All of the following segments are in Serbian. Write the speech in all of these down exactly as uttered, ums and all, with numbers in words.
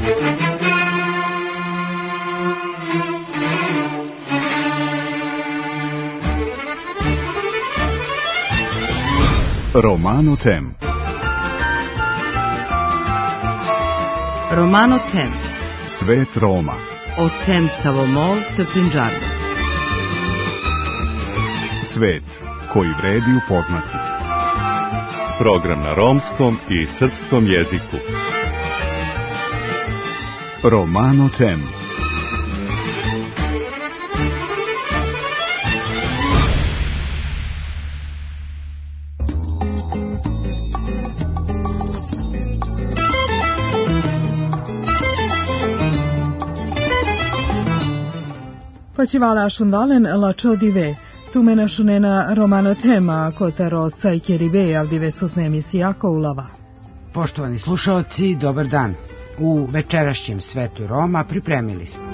Romano Tem. Romano Tem. Svet Roma. O tem Savomol te Punjabi. Svet koji vredi upoznati. Program na romskom i srpskom jeziku. Romano Tem. Pacivala Shundalen la Chodive, tu mena shunena Romano Tema, kotaro sajkeribe avdive sutne emisijako ulava. Poštovani slušaoci, dobar dan. U večerašnjem svetu Roma pripremili smo.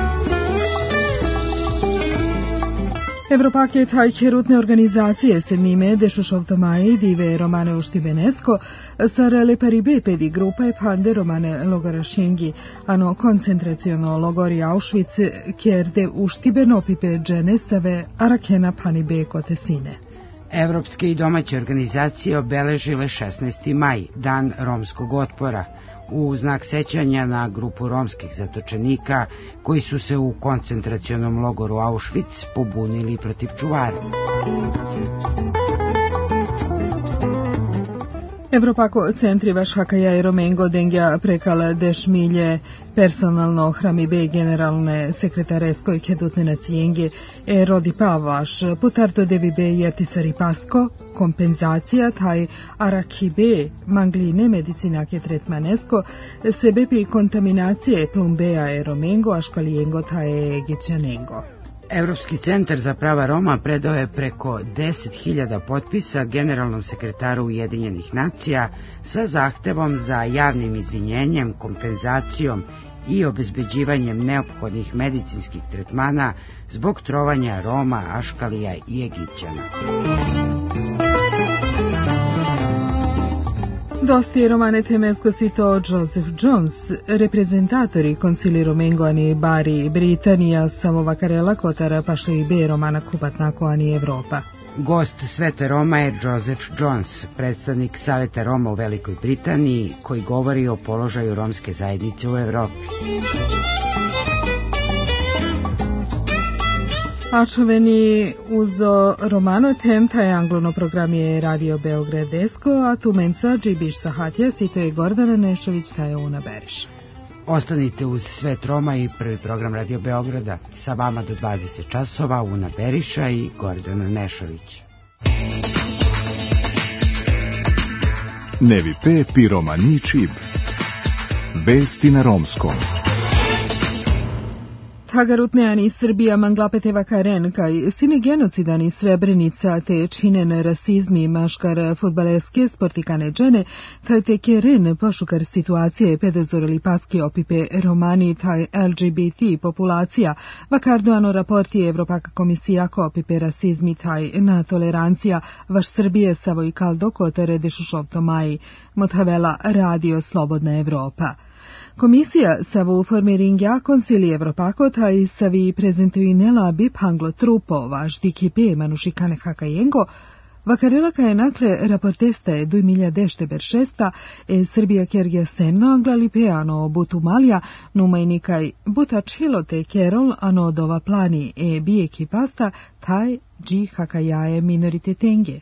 Evropaket hajkerutne organizacije se mime dešušovtomaji dive Romane Uštibenesko, sar le paribe pedi grupa e pande Romane Logarašengi, ano koncentraciono logori Auschwitz, kjerde Uštibeno pipe dženesave, arakena panibe kotesine. Evropske i domaće organizacije obeležile šesnaesti maj, dan romskog otpora, u znak sećanja na grupu romskih zatočenika koji su se u koncentracionom logoru Auschwitz pobunili protiv čuvara. Evropako centri Vašhakaja i Romengo dengja prekala dešmilje personalno hramibe generalne sekretaresko i kedutne nacijenge e rodi pavaš putarto devibe jetisari pasko kompenzacija taj arakibe mangline medicinake tretmanesko sebepi kontaminacije plumbeja e Romengo aškalijengo taj egipćanengo. Evropski centar za prava Roma predao je preko deset hiljada potpisa generalnom sekretaru Ujedinjenih nacija sa zahtevom za javnim izvinjenjem, kompenzacijom i obezbeđivanjem neophodnih medicinskih tretmana zbog trovanja Roma, Aškalija i Egipćana. Dosti Romane Temesko sito Joseph Jones, reprezentatori koncili Romengo ani Bari, Britanija, Samovakarela Kotara pašli be Romana Kupatnako ani Evropa. Gost Svete Roma je Joseph Jones, predstavnik Saveta Roma u Velikoj Britaniji, koji govori o položaju romske zajednice u Evropi. Ačoveni uzo Romano Tem, taj anglono program je Radio Beograd Desko, a tu mensa Džibiš Sahatija, sito je Gordana Nešović, taj je Una Beriša. Ostanite uz Svet Roma i prvi program Radio Beograda. Sa vama do dvadeset časova Una Beriša i Gordana Nešović. Nevi pe pi romani čib. Vesti na romskom. Tagarutneani Srbija manglapeteva karen, kaj sine genocidani Srebrenica te činen rasizmi maškar fudbaleske sportikane džene, taj te keren pošukar situacije pedozorili paske opipe romani taj el ge be te populacija, vakardoano raporti Evropaka komisija ko opipe rasizmi taj na tolerancija vaš Srbije savoj kaldo kotere dešušovto maji, motavela Radio Slobodna Evropa. Komisija savu formiringja konsili Evropako taj savi prezentuju nela bip hanglo trupo vaš dikipe manušikane hakajengo, vakarela ka je nakle raportesta je duj milja dešte beršesta e Srbija kergja semno anglali peano butu malja numajnikaj buta čilote kerol ano dova plani e bi ekipasta taj dži hakajaje minoritetenge.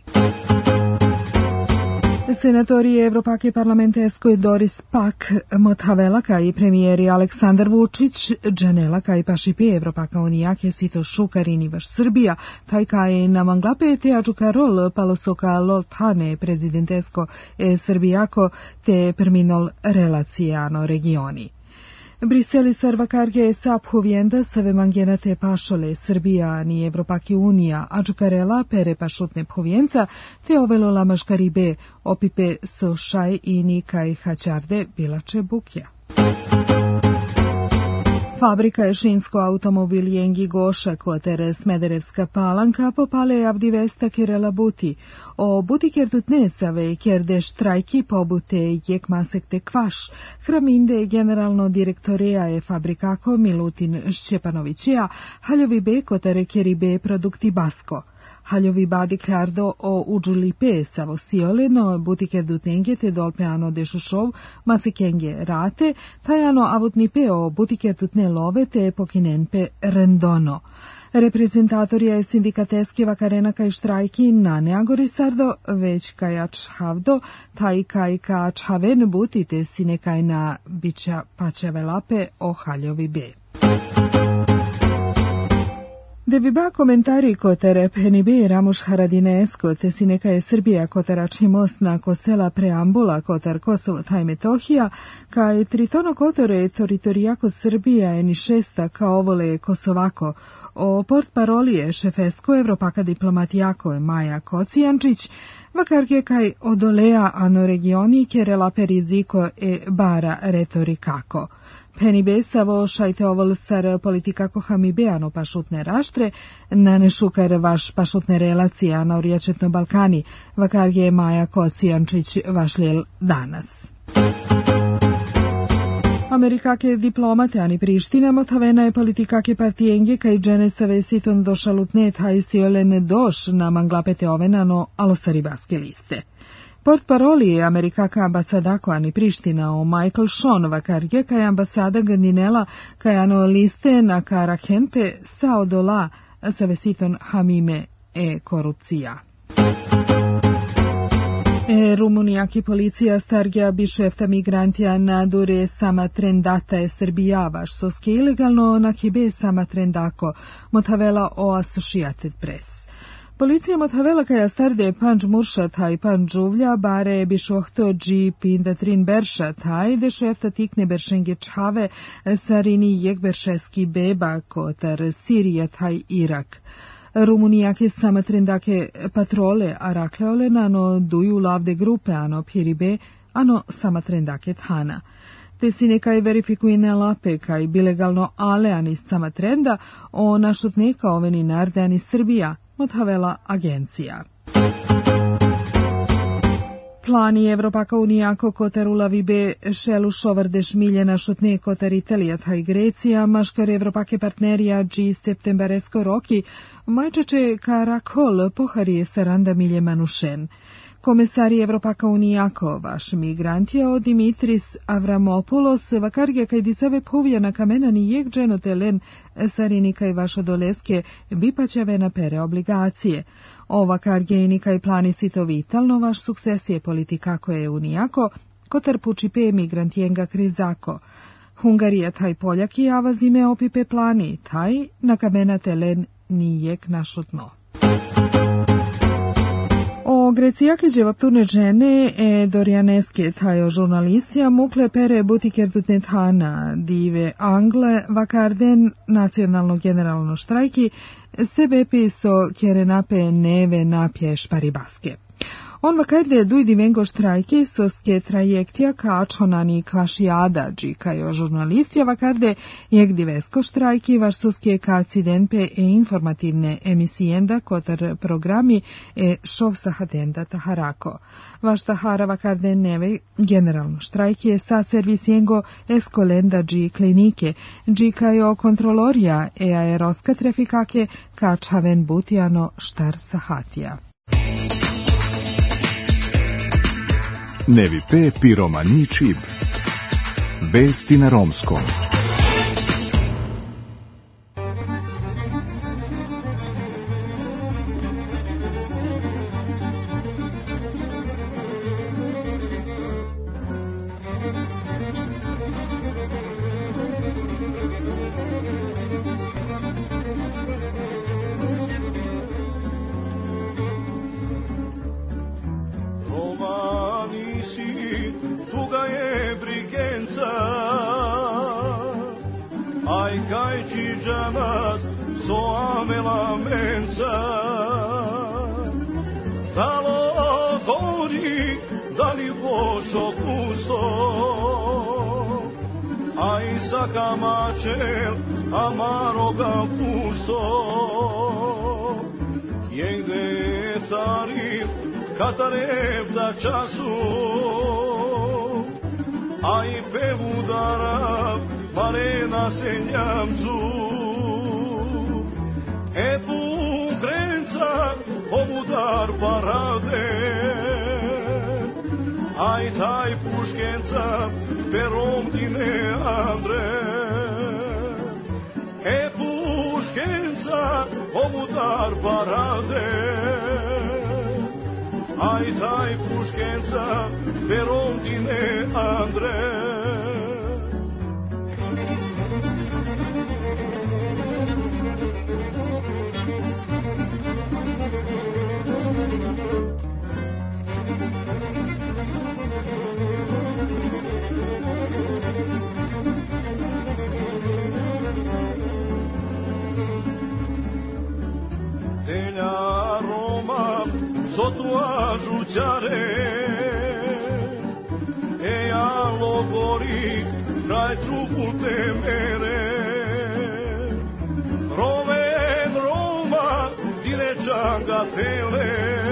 Senatori Evropake parlamenteskoj Doris Pak, Mothavela kaj premijeri Aleksandar Vučić, Džanela kaj pašipe Evropaka unijake sito šukarini vaš Srbija, taj kaj namanglape te ađukarol palosoka lotane prezidentesko e Srbijako te perminol relacijano regioni. Briseli sarvakarge saphuvienda save mangjena te pašole Srbija ni Evropaki unija, ađukarela pere pašutne phuvienca te ovelo lamaškaribe opipe so šaj i nikaj haćarde bilače bukja. Fabrika Šinsko automobil Jengi Goša Kotere Smederevska Palanka popale avdivesta Kirela Buti. O Buti kertutnesave kerde štrajki pobute jek masekte kvaš. Hraminde generalno direktoreja je fabrikako Milutin Šćepanovićija, haljovi be kotere keri be produkti basko. Haljovi badi klardo o uđulipe savo sioleno, butike dutenge te dolpeano dešušov, masikenge rate, tajano avutnipe o butike tutne love te pokinenpe rendono. Reprezentatorija je sindikateske vakarena kaj štrajki na neagorisardo, već kaj ačhavdo, taj kaj ka ačhaven butite sinekaj na bića pačevelape o haljovi be. Debiba komentari kotere penibe Ramuš Haradinesko te si neka je Srbija kotaračni most na kosela preambula kotar Kosovo taj Metohija, kaj tritono kotore teritorijako Srbija je ni šesta kao ovole Kosovako. O port parolije šefesko Evropaka diplomatijako je Maja Kocijančić, vakarke kaj odolea ano regioni kerela per riziko e bara retorikako. Penibe savo šajte ovol sar politikako hamibeano pašutne raštre, nanešukar vaš pašutne relacija na urijačetno Balkani, vakar je Maja Kocijančić vašljel danas. Amerikake diplomate ani Priština motavena je politikake partijenge kaj džene save siton došalutne taj siolene doš na manglapete ovenano alosaribaske liste. Port paroli je Amerikaka ambasadako ani Priština o Michael Sean vakarge kaj ambasada gandinela kaj ano liste na karakhenpe sa odola sa vesiton hamime e korupcija. E Rumunijaki policija stargja bišefta migrantija nadure sama trendata je Srbijavaš, soske ilegalno na kibe sama trendako, motavela o Associated Press. Policija motavela kaja starde panđ murša taj panđ žuvlja, bare bišohto dži pindatrin berša taj, de šefta tikne beršenge čhave, sarini jek beršeski beba kotar Sirija taj Irak. Rumunijake sama trendake patrole arakleole nano duju lavde grupe ano piribe, ano sama trendake thana. Te si nekaj verifikujne lape kaj bilegalno ale ani sama trenda o našutneka oveni narde ani Srbija, motavela agencija. Plani Evropaka unijako kotar ulavibe šelu šovardeš miljena šutne kotar Italija taj Grecija, maškar Evropake partnerija dži septembaresko roki, majčeče karakol poharije saranda milje manušen. Komesari Evropaka unijako vaš migrantija o Dimitris Avramopoulos vakarge kaj disave povijana kamenani jek dženotelen sarini kaj vaša doleske bipaćave na pere obligacije. O vakarge i nikaj plani sito vitalno vaš sukcesije politikako je unijako kotar pučipe migrantijenga krizako. Hungarija taj Poljaki avazime opipe plani, taj na kamena telen nijek našutno. O Grecijake dževapturne žene e Dorianeske tajo žurnalistija mukle pere butikerdutne thana dive Angle vakarden nacionalno generalno štrajki sebe piso kjerenape neve napje šparibaske. On vakarde dujdi vengo štrajki soske trajektija kačonani kvašijada džikajo žurnalistija vakarde jek divesko štrajki vaš soske kacidenpe e informativne emisijenda kotar programi e šov sahatenda taharako. Vaš tahara vakarde neve generalno štrajki je sa servisjengo eskolenda dži klinike džikajo kontrolorija e aeroska trafikake kačhaven butijano štar sahatija. Nevi pe piromani čib. Vesti na romskom. Ai sakamačel amaroga pusto jegde saril katarev da času a i pevudara pare na senjamcu e pukrenca obudar parade aj taj puškenca perom dine Andre e puškenca obudar parade aj taj puškenca perom dine Andre sotua žućare e alo gori kraj trupu te mere roven Roma direčanga tele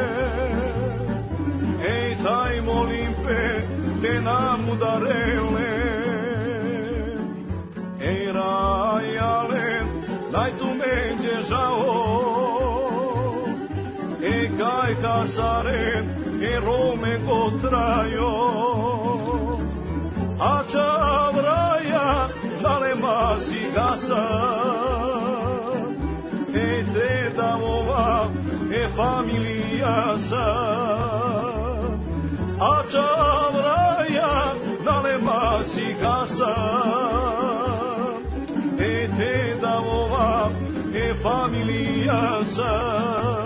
ej taj molim pe te nam udarele ej rajalen daj tu menđe žao kaj kasaren e rome gotrajo a čavraja dale masi gasa e te davova e familija sa a čavraja dale masi gasa e te davova e familija sa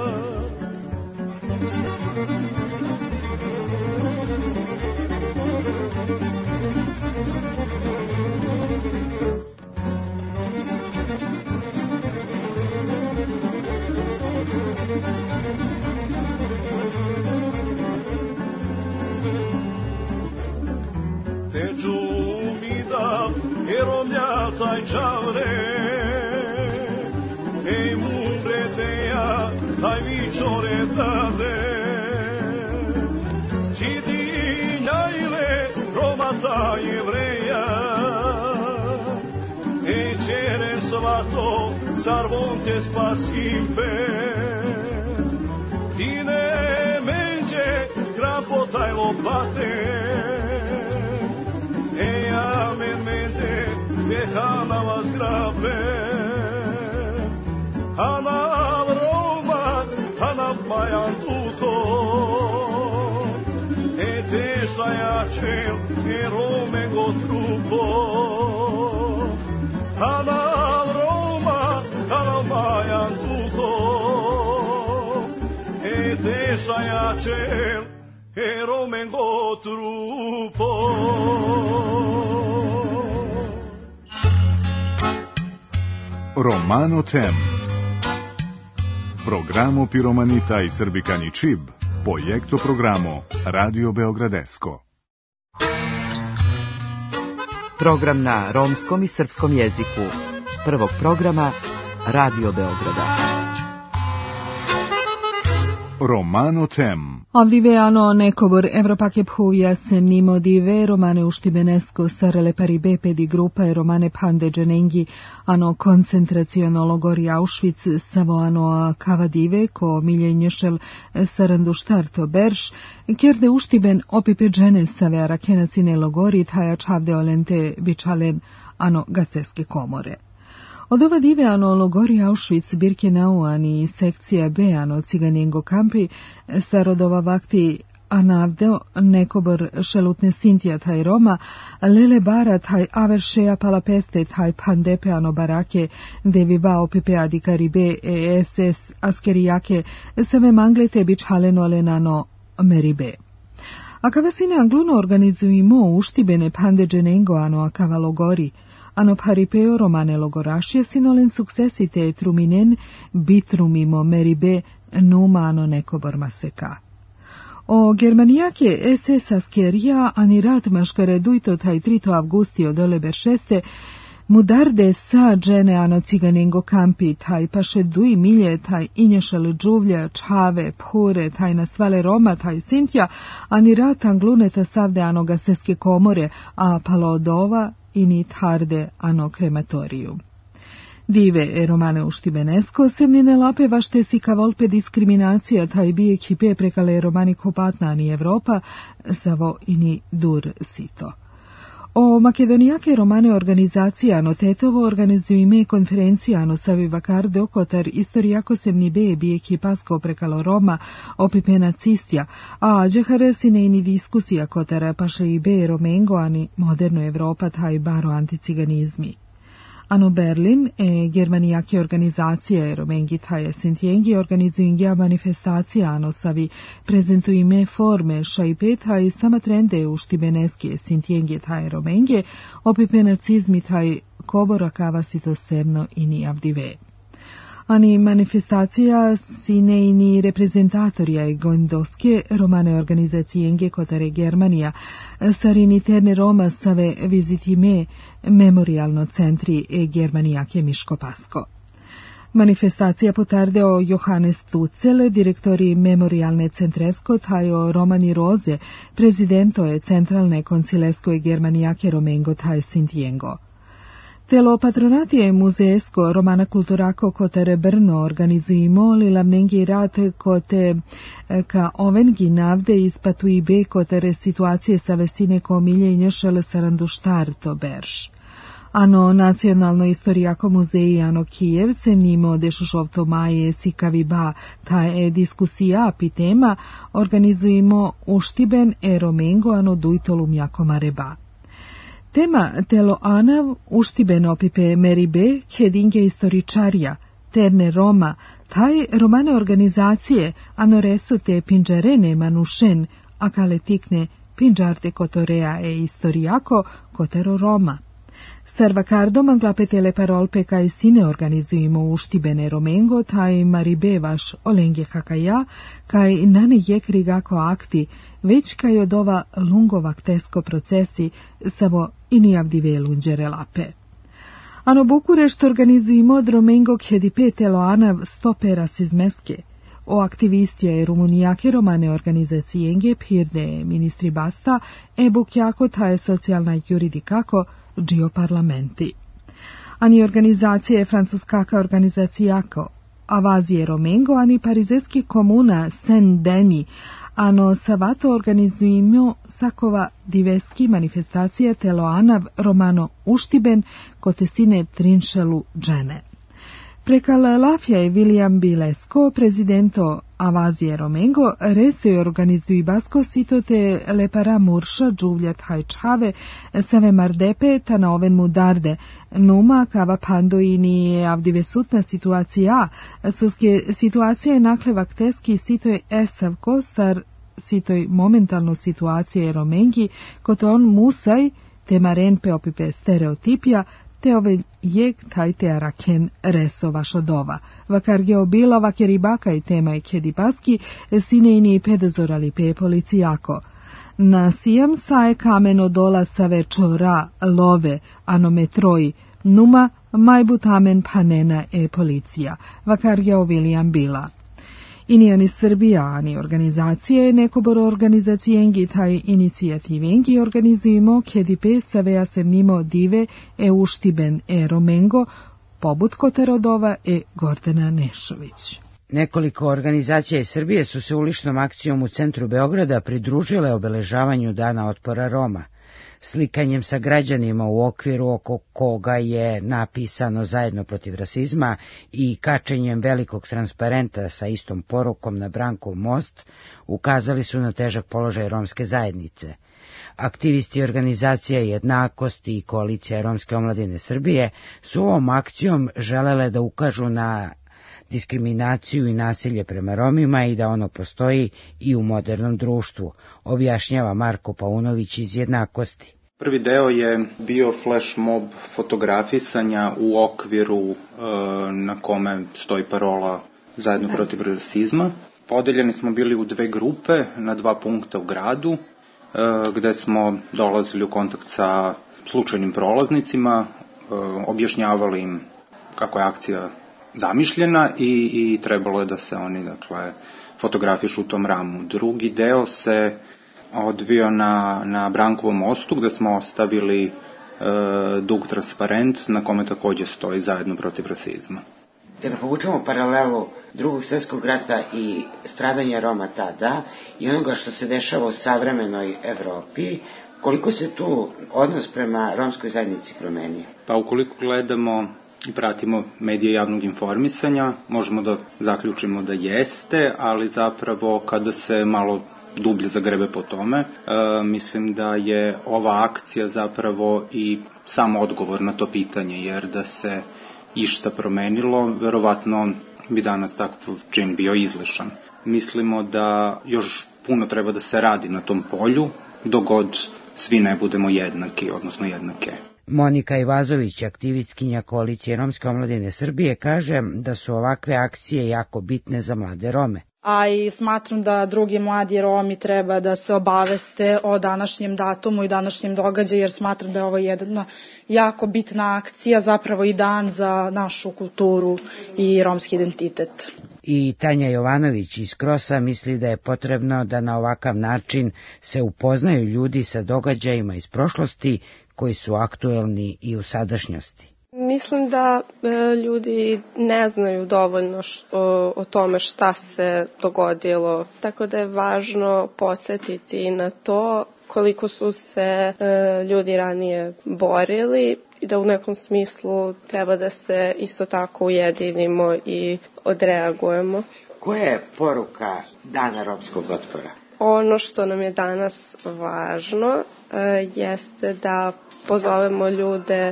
taj čavre ej mundreteja taj vičore dade čidinjajle romata jevreja ej čere svato zarvon te spasim pe ti ne menđe krapotaj lopate ej amen menđe Hana vas grabe, Hana Roma, Hana Majan tuto, e te šajačel, e Rome go trupo, Hana Roma, Hana Majan tuto, e te šajačel, e Rome go trupo. Romano Tem. Programo Piromanita i Srbikani Čib. Projekto programo Radio Beogradesko. Program na romskom i srpskom jeziku. Prvog programa Radio Beograda. Romano Tem. Avviveano nekobor Evropake phuja se mimo dive romane uštibenesko sarele paribepe di grupa e romane pande genengi ano koncentraciono logori Auschwitz samo ano kavadive ko miljenješel sarandu štarto berš kjerde uštiben opipe džene save arakenacine logori taja čavde olente bičalen ano gaseske komore. Od ova dive ano logori Auschwitz Birkenau ani sekcija B ano ciganengo kampi sa rodova vakti anavdeo nekobor šelutne Sintija taj Roma, lele bara taj averšeja palapeste taj pandepe ano barake deviva opipe adi karibe e S S askerijake save manglete bič haleno alenano meribe. A kavasine angluno organizujemo uštibene pande dženengo ano a kavalogori, ano paripeo romane logorašje sinolen succesite truminen bitrumimo meribe numano nekobor maseka. O germanijake es es askeria anirat maškareduito taj trito avgustio dole beršeste, mudarde sa džene ano ciganengo kampi, taj paše dui milje, taj inješal džuvlja, čave, phure, taj nasvale Roma, taj Sintja, anirat angluneta savde ano gaseske komore, a palodova init harde ano krematoriju. Dive e romane uštibenesko, semnine lape vašte si kavolpe diskriminacija taj bi ekipe prekale romani kopatnani Evropa, savo ini dur sito. O makedonijake romane organizacija ano tetovo organizuju ime konferencija ano savi vakarde okotar istorijako semni be bi ekipasko prekalo Roma opipe nacistja, a džeharesine ini diskusija kotara paše i be romengo ani moderno Evropa taj baro anticiganizmi. Ano Berlin e germanijake organizacije romengi taje sintjengi organizuju manifestacija ano savi prezentuju ime forme šajpeta i sama trende u štibeneske sintjengi taje romenge opipe nacizmi taj kobora kavasito semno ini avdive. Ani manifestacija sine ini reprezentatorija i gondoske romane organizacijenge kotare Germanija, sarini terne Roma save vizitime memorialno centri e Germanijake Miškopasko. Manifestacija potarde o Johannes Tucel, direktori memorialne centresko, taj o Romani Roze, prezidento je centralne koncilesko e Germanijake Romengo taj Sintjengo. Telo patronatije muzeesko romana kulturako kotere Brno organizujemo li lavnengi rad kote ka ovengi navde ispatu i be kotere situacije sa vesine komilje i nješale saranduštar to berš. Ano nacionalno istorijako muzeji ano Kijev se nimo dešušovto maje sikavi ba ta e diskusija pi tema organizujemo uštiben e romengo ano dujtolum jako mareba. Tema telo anav uštiben opipe meribe kedinge istoričarja, terne Roma, taj romane organizacije anoreso te pinđarene manušen, a kale tikne pinđarte kotorea e istorijako kotero Roma. Sarvakardo manglapetele parolpe kaj sine organizujemo uštibene romengo, taj maribe vaš olenge hakaja, kaj nane jek rigako akti, već kaj od ova lungovak tesko procesi, savo ini avdive lunđere lape. Ano Bukurešt organizujemo od romengo kjedipe telo anav stope rasizmeske. O aktivistije rumunijake romane organizacijenge pirde ministri basta, e bukjako taje socijalna juridikako, džio parlamenti. Ani organizacije francuskaka organizacijako, avazije romengo, ani parizeski komuna Saint-Denis, ano savato organizujemo sakova diveski manifestacije telo anav romano uštiben kotesine trinšelu džene. Prekal Lafja je William Bilesko, prezidento avazije romengo, rese organizuju basko sito te lepara murša džuvljat hajčave, save mardepe ta na oven mudarde, numa kava pandoini avdive sutna situacija, suske situacija je naklevak teski sito je esavko sar sitoj momentalno situacije romengi, koto on musaj te marenpe opipe stereotipija, te ove jeg tajte araken reso vašodova. Vakar geobila vakeribaka i tema i kedibaski, sine ini pedozorali pe policijako. Na sijam sae kameno dola save čora love, ano metroji, numa majbutamen panena e policija. Vakar geovilijam bila. Ini ani Srbija, ani organizacije, nekobor organizacijengi taj inicijativengi organizujemo kjedipe saveja se mimo dive e uštiben e romengo, pobut Koterodova e Gordana Nešović. Nekoliko organizacija iz Srbije su se uličnom akcijom u centru Beograda pridružile obeležavanju Dana otpora Roma. Slikanjem sa građanima u okviru oko koga je napisano Zajedno protiv rasizma i kačenjem velikog transparenta sa istom porukom na Brankov most ukazali su na težak položaj romske zajednice. Aktivisti organizacija Jednakost i Koalicija romske omladine Srbije su ovom akcijom želele da ukažu na diskriminaciju i nasilje prema Romima i da ono postoji i u modernom društvu, objašnjava Marko Paunović iz Jednakosti. Prvi deo je bio flash mob fotografisanja u okviru e, na kome stoji parola Zajedno protiv rasizma. Podeljeni smo bili u dve grupe na dva punkta u gradu, gde smo dolazili u kontakt sa slučajnim prolaznicima, objašnjavali im kako je akcija zamišljena i, i trebalo je da se oni, dakle, fotografišu u tom ramu. Drugi deo se odvio na, na Brankovom mostu, gde smo ostavili e, dug transparent na kome takođe stoji Zajedno protiv rasizma. Kada povučemo paralelu Drugog svjetskog rata i stradanja Roma tada i onoga što se dešava u savremenoj Evropi, koliko se tu odnos prema romskoj zajednici promenio? Pa ukoliko gledamo i pratimo medije javnog informisanja, možemo da zaključimo da jeste, ali zapravo kada se malo dublje zagrebe po tome, e, mislim da je ova akcija zapravo i sam odgovor na to pitanje, jer da se išta promenilo, verovatno bi danas takav čin bio izlišan. Mislimo da još puno treba da se radi na tom polju, dok god svi ne budemo jednaki, odnosno jednake. Monika Ivazović, aktivistkinja Koalicije Romske omladine Srbije, kaže da su ovakve akcije jako bitne za mlade Rome. A i smatram da drugi mladi Romi treba da se obaveste o današnjem datumu i današnjem događaju, jer smatram da je ovo jedna jako bitna akcija, zapravo i dan za našu kulturu i romski identitet. I Tanja Jovanović iz Krosa misli da je potrebno da na ovakav način se upoznaju ljudi sa događajima iz prošlosti koji su aktuelni i u sadašnjosti. Mislim da e, ljudi ne znaju dovoljno što, o tome šta se dogodilo, tako da je važno podsjetiti na to koliko su se e, ljudi ranije borili i da u nekom smislu treba da se isto tako ujedinimo i odreagujemo. Koja je poruka Dana romskog otpora? Ono što nam je danas važno e, jeste da pozovemo ljude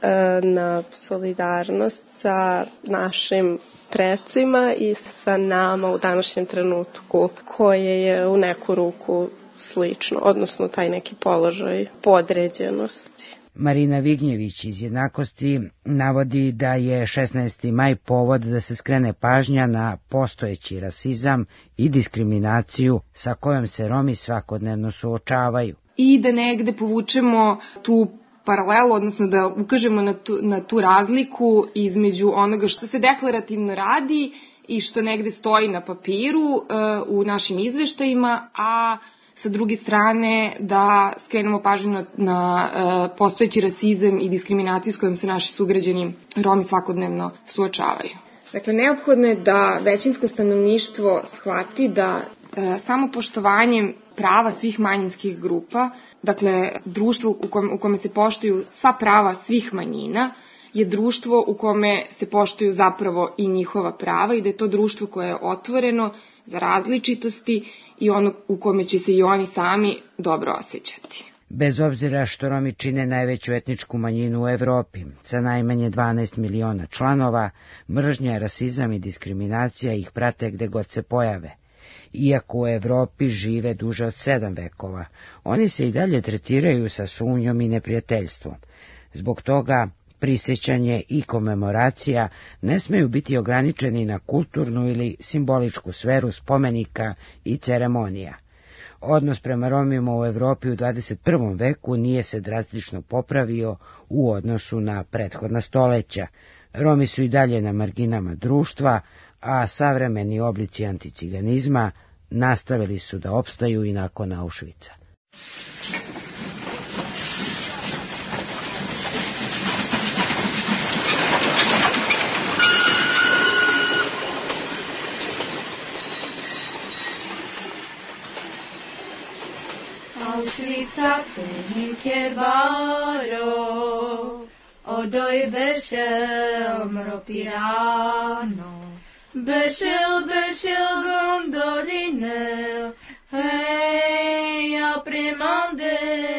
na solidarnost sa našim precima i sa nama u današnjem trenutku koje je u neku ruku slično, odnosno taj neki položaj podređenosti. Marina Vignjević iz Jednakosti navodi da je šesnaesti maj povod da se skrene pažnja na postojeći rasizam i diskriminaciju sa kojom se Romi svakodnevno suočavaju. I da negde povučemo tu paralelu, odnosno da ukažemo na tu, na tu razliku između onoga što se deklarativno radi i što negde stoji na papiru uh, u našim izveštajima, a sa druge strane da skrenemo pažnju na, na uh, postojeći rasizam i diskriminaciju s kojom se naši sugrađani Romi svakodnevno suočavaju. Dakle, neophodno je da većinsko stanovništvo shvati da uh, samo poštovanjem prava svih manjinskih grupa, dakle društvo u kome, u kome se poštuju sva prava svih manjina, je društvo u kome se poštuju zapravo i njihova prava i da je to društvo koje je otvoreno za različitosti i ono u kome će se i oni sami dobro osjećati. Bez obzira što Romi čine najveću etničku manjinu u Evropi, sa najmanje dvanaest miliona članova, mržnja, rasizam i diskriminacija ih prate gde god se pojave. Iako u Evropi žive duže od sedam vekova, oni se i dalje tretiraju sa sumnjom i neprijateljstvom. Zbog toga prisjećanje i komemoracija ne smeju biti ograničeni na kulturnu ili simboličku sferu spomenika i ceremonija. Odnos prema Romima u Evropi u dvadeset prvom veku nije se drastično popravio u odnosu na prethodna stoleća. Romi su i dalje na marginama društva, a savremeni oblici anticiganizma nastavili su da opstaju i nakon Auschwitza. Auschwitza kerbaro odoj beshel mropirano beshel beshel gondoline hej apremande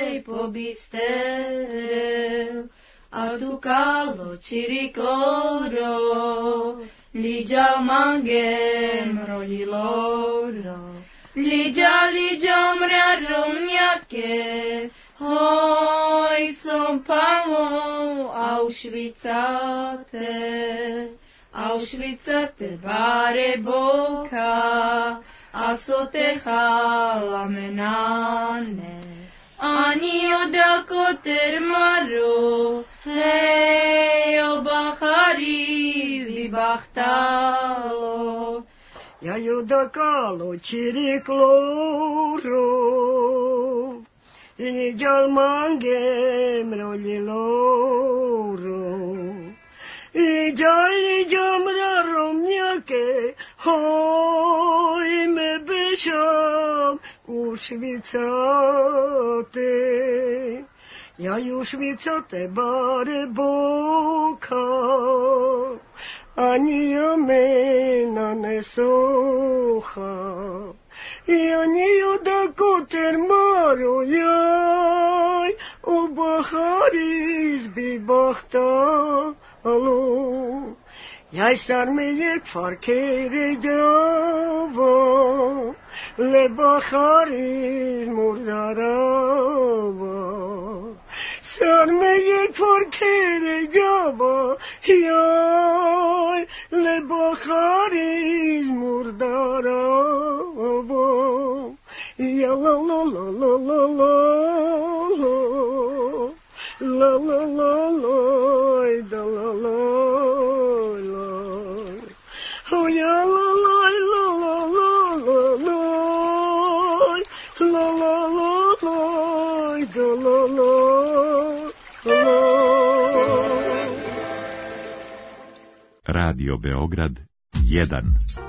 pobistere a tu calo ciricoro ligia mangem roliloro ligia ligia mrea romniatke hoj som pamo Auschwitzate Auschwitz te bare boka, asote halamenane. Ani odako termaro, hei o bahari zibachtalo. Ja judakalo chirikloro, Lijal mangem roliloro. Lijal lijam raromniake, hoi me bešam ušvicate. Ja ušvicate bare boka, ani amena ne soha. Ja nije da koter maro jaj, o bahari izbi bahtalo. Jaj sar me yek farkere java, le bahari murdarava. Sar me yek farkere java, jaj, le bahari murdarava. Ya la la la la la la la la la la da la la la. Oh ya la la la la la la la la la la la da la la la. Radio Beograd jedan.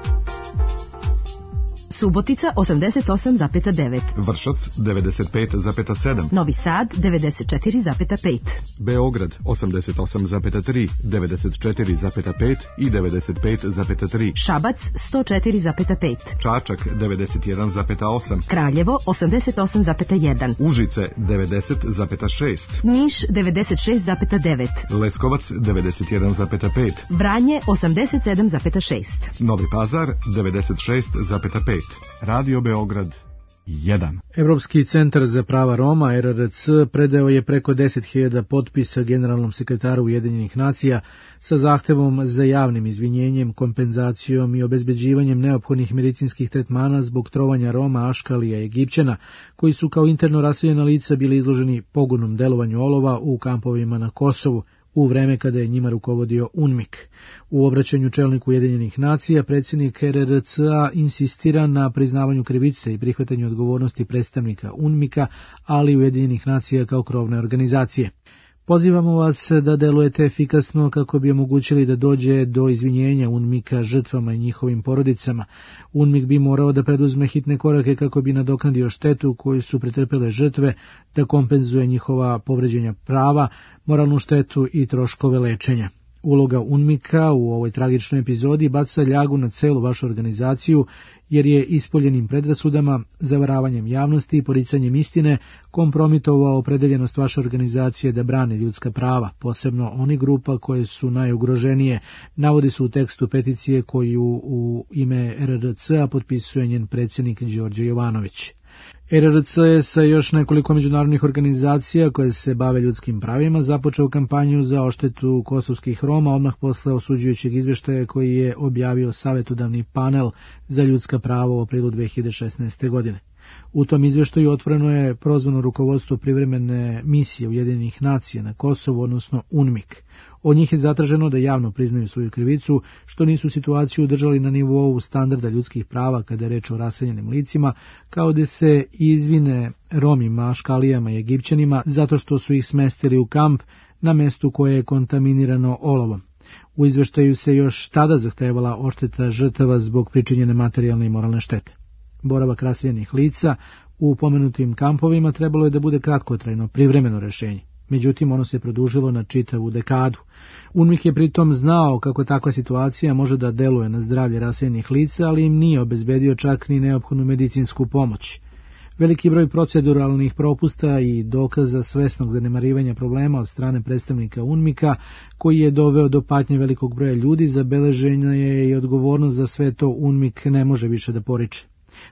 Subotica osamdeset osam zarez devet. Vršac devedeset pet zarez sedam. Novi Sad devedeset četiri zarez pet. Beograd osamdeset osam zarez tri, devedeset četiri zarez pet i devedeset pet zarez tri. Šabac sto četiri zarez pet. Čačak devedeset jedan zarez osam. Kraljevo osamdeset osam zarez jedan. Užice devedeset zarez šest. Niš devedeset šest zarez devet. Leskovac devedeset jedan zarez pet. Vranje osamdeset sedam zarez šest. Novi Pazar devedeset šest zarez pet. Radio Beograd jedan. Evropski centar za prava Roma, R R C, predao je preko deset hiljada potpisa generalnom sekretaru Ujedinjenih nacija sa zahtevom za javnim izvinjenjem, kompenzacijom i obezbeđivanjem neophodnih medicinskih tretmana zbog trovanja Roma, Aškalija i Egipćana, koji su kao interno raseljena lica bili izloženi pogubnom delovanju olova u kampovima na Kosovu, u vreme kada je njima rukovodio UNMIK. U obraćanju čelniku Ujedinjenih nacija, predsjednik R R C-a insistira na priznavanju krivice i prihvatanju odgovornosti predstavnika UNMIK-a, ali i Ujedinjenih nacija kao krovne organizacije. Pozivamo vas da delujete efikasno kako bi omogućili da dođe do izvinjenja UNMIK-a žrtvama i njihovim porodicama. UNMIK bi morao da preduzme hitne korake kako bi nadoknadio štetu koju su pretrpele žrtve, da kompenzuje njihova povređenja prava, moralnu štetu i troškove lečenja. Uloga UNMIK-a u ovoj tragičnoj epizodi baca ljagu na celu vašu organizaciju, jer je ispoljenim predrasudama, zavaravanjem javnosti i poricanjem istine kompromitovao opredeljenost vaše organizacije da brane ljudska prava, posebno oni grupa koje su najugroženije, navodi se u tekstu peticije koju u ime R R C-a potpisuje njen predsjednik Đorđe Jovanović. R R C je sa još nekoliko međunarodnih organizacija koje se bave ljudskim pravima započeo kampanju za odštetu kosovskih Roma odmah posle osuđujućeg izveštaja koji je objavio savjetodavni panel za ljudska prava u aprilu dve hiljade šesnaeste. godine. U tom izveštaju otvoreno je prozvano rukovodstvo privremene misije Ujedinjenih nacija na Kosovu, odnosno UNMIK. Od njih je zatraženo da javno priznaju svoju krivicu, što nisu situaciju držali na nivou standarda ljudskih prava kada je reč o raseljenim licima, kao da se izvine Romima, Aškalijama i Egipćanima zato što su ih smestili u kamp na mestu koje je kontaminirano olovom. U izveštaju se još tada zahtevala odšteta žrtava zbog pričinjene materijalne i moralne štete. Boravak raseljenih lica u pomenutim kampovima trebalo je da bude kratkotrajno, privremeno rešenje. Međutim, ono se produžilo na čitavu dekadu. UNMIK je pritom znao kako takva situacija može da deluje na zdravlje raseljenih lica, ali im nije obezbedio čak ni neophodnu medicinsku pomoć. Veliki broj proceduralnih propusta i dokaza svesnog zanemarivanja problema od strane predstavnika UNMIK-a, koji je doveo do patnje velikog broja ljudi, zabeležena je i odgovornost za sve to UNMIK ne može više da poriče.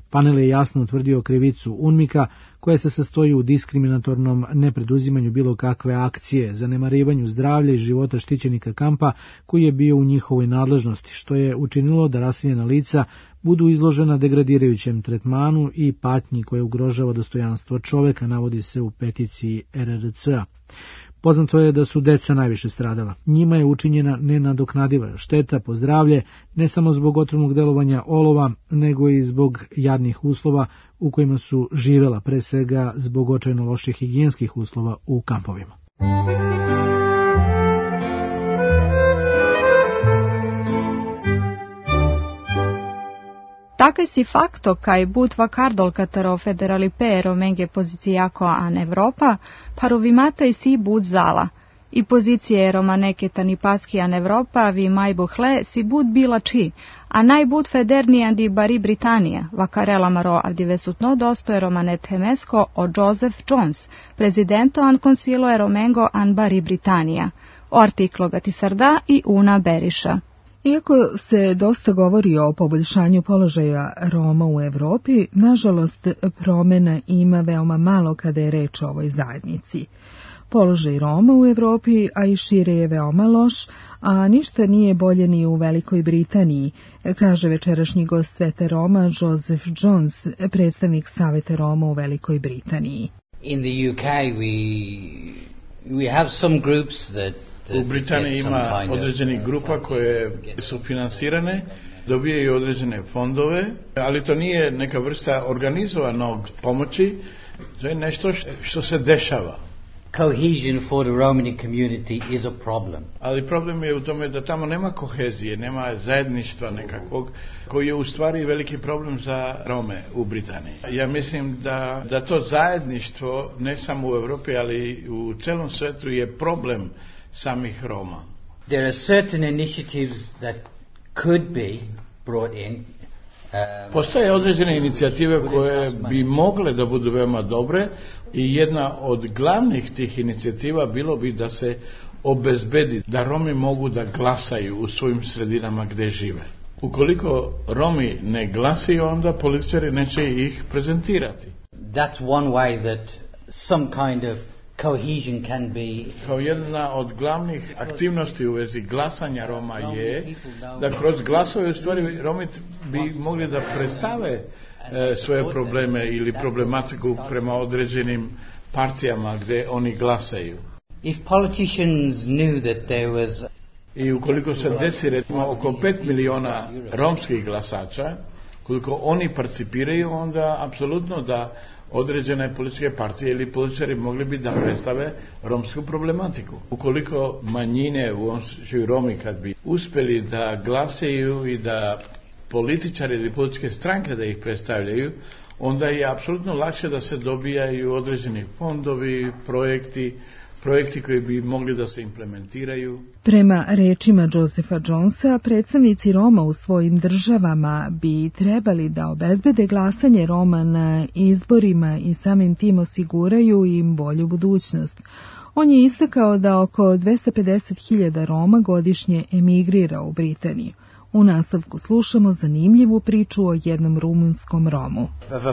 Panel je jasno utvrdio krivicu UNMIK-a, koja se sastoji u diskriminatornom nepreduzimanju bilo kakve akcije, zanemarivanju zdravlja i života štićenika kampa koji je bio u njihovoj nadležnosti, što je učinilo da raseljena lica budu izložena degradirajućem tretmanu i patnji koja ugrožava dostojanstvo čoveka, navodi se u peticiji R R C-a. Poznato je da su deca najviše stradala. Njima je učinjena nenadoknadiva šteta po zdravlje, ne samo zbog otrovnog delovanja olova, nego i zbog jadnih uslova u kojima su živela, pre svega zbog očajno loših higijenskih uslova u kampovima. Také si fakto kaj butva kardol katero federali pero menge poziciako an Evropa, parovimataj si but zala. I pozicije romaneke tani paski an Evropa vi majbuhle si but bila či, a najbut federni andi bari Britanija, vakarela maro avdivesutno dostoje romanet hemesko o Joseph Jones, prezidento an konsilo e romengo an bari Britanija, o artiklo gatisarda i una beriša. Iako se dosta govori o poboljšanju položaja Roma u Evropi, nažalost promjena ima veoma malo kada je reč o ovoj zajednici. Položaj Roma u Evropi, a i šire je veoma loš, a ništa nije bolje ni u Velikoj Britaniji, kaže večerašnji gost Svete Roma Joseph Jones, predstavnik Saveta Roma u Velikoj Britaniji. In the U K we we have some groups that U Britaniji ima određenih grupa koje su finansirane, dobijaju određene fondove, ali to nije neka vrsta organizovanog pomoći, to je nešto što se dešava. Cohesion for the Romani community is a problem. Ali problem je u tome da tamo nema kohezije, nema zajedništva nekakvog, koji je u stvari veliki problem za Rome u Britaniji. Ja mislim da, da to zajedništvo, ne samo u Evropi, ali u celom svetu je problem samih Roma. There are certain initiatives that could be brought in. Um, Postoje određene inicijative koje bi mogle da budu veoma dobre i jedna od glavnih tih inicijativa bilo bi da se obezbedi da Romi mogu da glasaju u svojim sredinama gde žive. Ukoliko Romi ne glasaju, onda političari neće ih prezentirati. That's one way that some kind of cohesion can be. Kao jedna od glavnih aktivnosti u vezi glasanja Roma je da kroz glasove u stvari Romi bi mogli da predstave e, svoje probleme ili problematiku prema određenim partijama gde oni glasaju. If politicians knew that there was I ukoliko se desi recimo oko pet miliona romskih glasača, koliko oni participiraju, onda apsolutno da određene političke partije ili političari mogli bi da predstave romsku problematiku. Ukoliko manjine, u ovom slučaju Romi, kad bi uspeli da glasaju i da političari ili političke stranke da ih predstavljaju, onda je apsolutno lakše da se dobijaju određeni fondovi, projekti, projekti koji bi mogli da se implementiraju. Prema rečima Josepha Jonesa, predstavnici Roma u svojim državama bi trebali da obezbede glasanje Roma na izborima i samim tim osiguraju im bolju budućnost. On je istakao da oko dvesta pedeset hiljada Roma godišnje emigrira u Britaniju. U nastavku slušamo zanimljivu priču o jednom rumunskom Romu.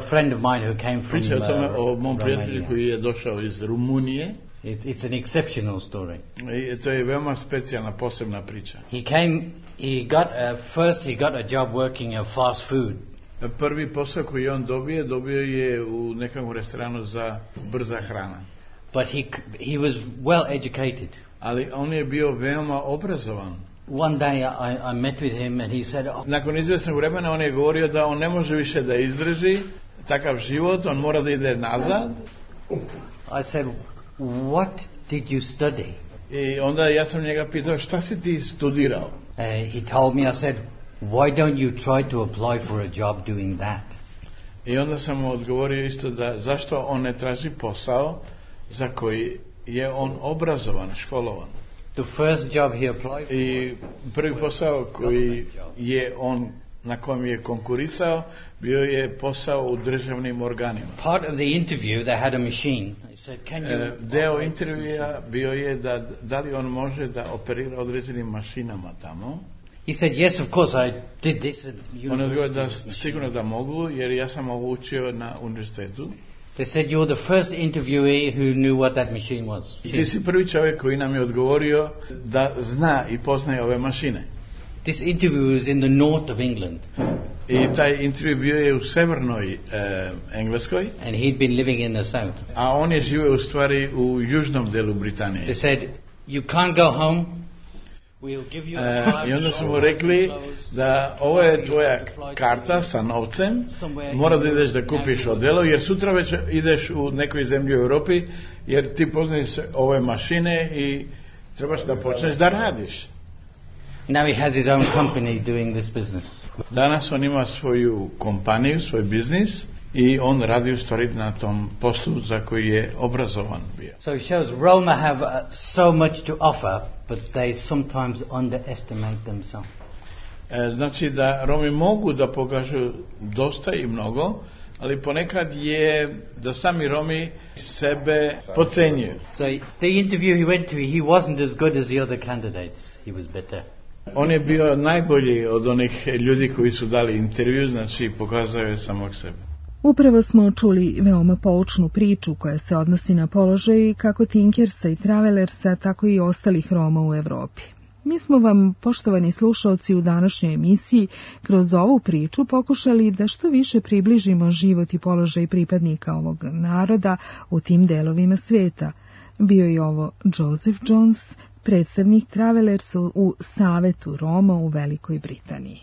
Priča o tome o mom prijatelju koji je došao iz Rumunije. It, it's an exceptional story. I to je veoma specijalna, posebna priča. He came, he got a, first he got a job working at fast food. Prvi posao koji on dobije, dobio je u nekom restoranu za brza hrana. But he he was well educated. Ali on je bio veoma obrazovan. One day I, I met with him and he said, oh. Nakon izvjesnog vremena on je govorio da on ne može više da izdrži takav život, on mora da ide nazad. I said, what did you study? I onda ja sam njega pitao, šta si ti studirao? Uh, he told me, I said, why don't you try to apply for a job doing that? I onda sam mu odgovorio isto da zašto on ne traži posao za koji je on obrazovan, školovan. The first job he applied for. I prvi posao koji je on na kojem je konkurisao bio je posao u državnim organima. Part of the interview they had a machine. He said, can you uh, deo intervjua bio je da da li on može da operira određenim mašinama tamo. He said, yes, of course, I did this at On je odgovorio da university. sigurno da mogu, jer ja sam ovo učio na univerzitetu. They said, you're the first interviewee who knew what that machine was. Ti si prvi čovjek koji nam je odgovorio da zna i poznaje ove mašine. This interview was in the north of England. I taj intervju bio je u severnoj eh, Engleskoj. And he'd been living in the south. A on je živio u stvari u južnom delu Britanije. They said, you can't go home. We'll give you a E, I onda su mu rekli da ovo je tvoja karta sa novcem, mora da ideš da kupiš odelo, jer sutra već ideš u nekoj zemlji u Europi, jer ti poznaješ ove mašine i trebaš da počneš da radiš. Now he has his own company doing this business. Danas on ima svoju kompaniju, svoj biznis i on radi u stvari na tom poslu za koji je obrazovan bio. So it shows Roma have uh, so much to offer, but they sometimes underestimate themselves. E, znači da Romi mogu da pokažu dosta i mnogo, ali ponekad je da sami Romi sebe podcenjuju. So the interview he went to, he wasn't as good as the other candidates. He was better. On je bio najbolji od onih ljudi koji su dali intervju, znači pokazao je samog sebe. Upravo smo čuli veoma poučnu priču koja se odnosi na položaj kako Tinkersa i Travelersa, tako i ostalih Roma u Evropi. Mi smo vam, poštovani slušalci, u današnjoj emisiji kroz ovu priču pokušali da što više približimo život i položaj pripadnika ovog naroda u tim delovima sveta. Bio je ovo Joseph Jones, predstavnik Travelersa u Savetu Roma u Velikoj Britaniji.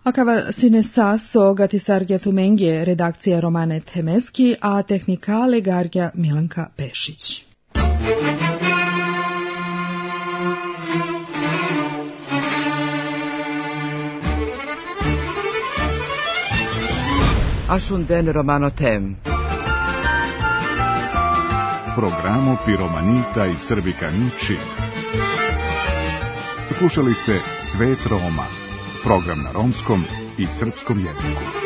Akava sine saso gatisargja tumengje redakcija Romane Temeski, a tehnikale gargja Milanka Pešić. Ashunden Romano Tem. Programo Piromanita i Srbikani Čib. Slušali ste Svet Roma, program na romskom i srpskom jeziku.